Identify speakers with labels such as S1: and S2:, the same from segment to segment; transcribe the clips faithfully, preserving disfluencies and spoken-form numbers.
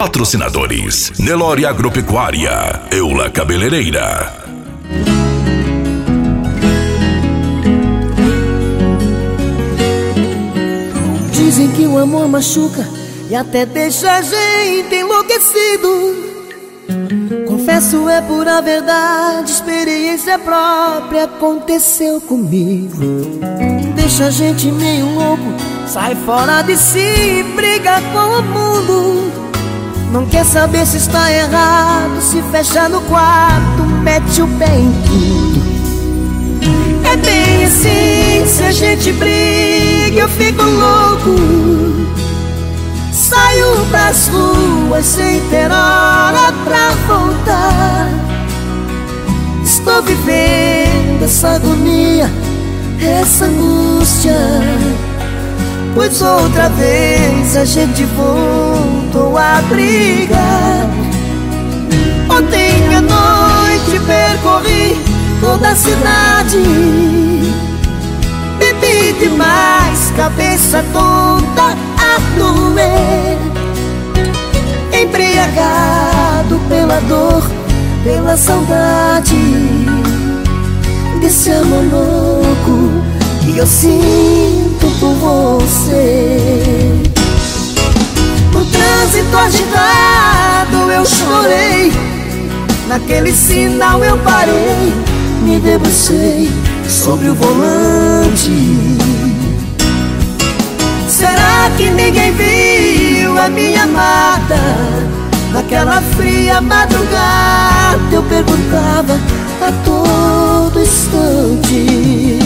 S1: Patrocinadores: Nelore Agropecuária, Eula Cabeleireira.
S2: Dizem que o amor machuca e até deixa a gente enlouquecido. Confesso, é pura verdade, experiência própria aconteceu comigo. Deixa a gente meio louco, sai fora de si, briga com o mundo. Não quer saber se está errado, se fecha no quarto, mete o pé em tudo. É bem assim, se a gente briga eu fico louco. Saio pras ruas sem ter hora pra voltar. Estou vivendo essa agonia, essa angústia, pois outra vez a gente voltou a brigar. Ontem à noite percorri toda a cidade, bebi demais, cabeça tonta a doer, embriagado pela dor, pela saudade desse amor louco que eu sinto por você. No trânsito agitado eu chorei, naquele sinal eu parei, me debrucei sobre o volante. Será que ninguém viu a minha amada? Naquela fria madrugada eu perguntava a todo instante.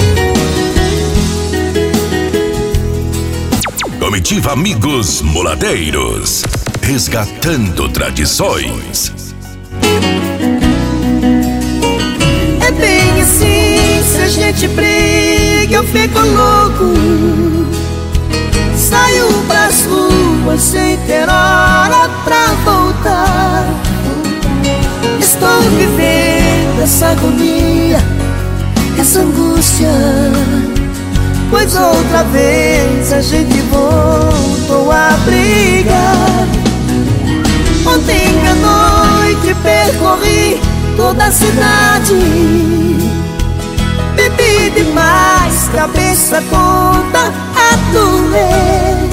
S1: Comitiva Amigos Moladeiros, resgatando tradições.
S2: É bem assim, se a gente briga eu fico louco. Saio pras ruas sem ter hora pra voltar. Estou vivendo essa agonia, essa angústia, pois outra vez a gente voltou a brigar. Ontem à noite percorri toda a cidade, bebi demais, cabeça tonta a doer,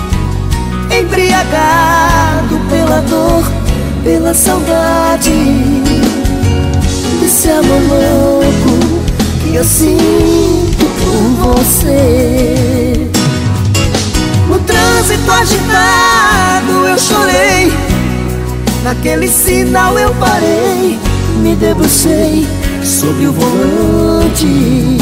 S2: embriagado pela dor, pela saudade desse amor louco que eu sinto por você. No trânsito agitado eu chorei, naquele sinal eu parei, me debrucei sobre o volante.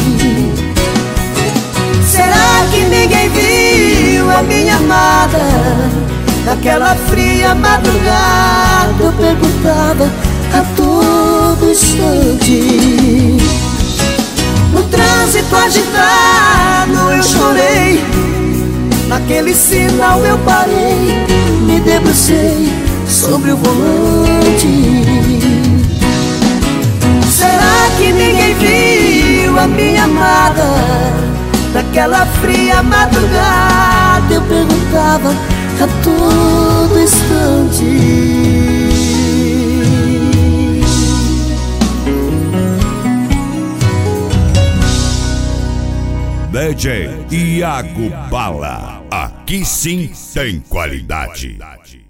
S2: Será que ninguém viu a minha amada? Naquela fria madrugada eu perguntava a todo instante. No trânsito agitado eu chorei, naquele sinal eu parei, me debrucei sobre o volante. Será que ninguém viu a minha amada? Naquela fria madrugada eu perguntava a todo instante.
S3: D J Iago Bala, aqui sim tem qualidade.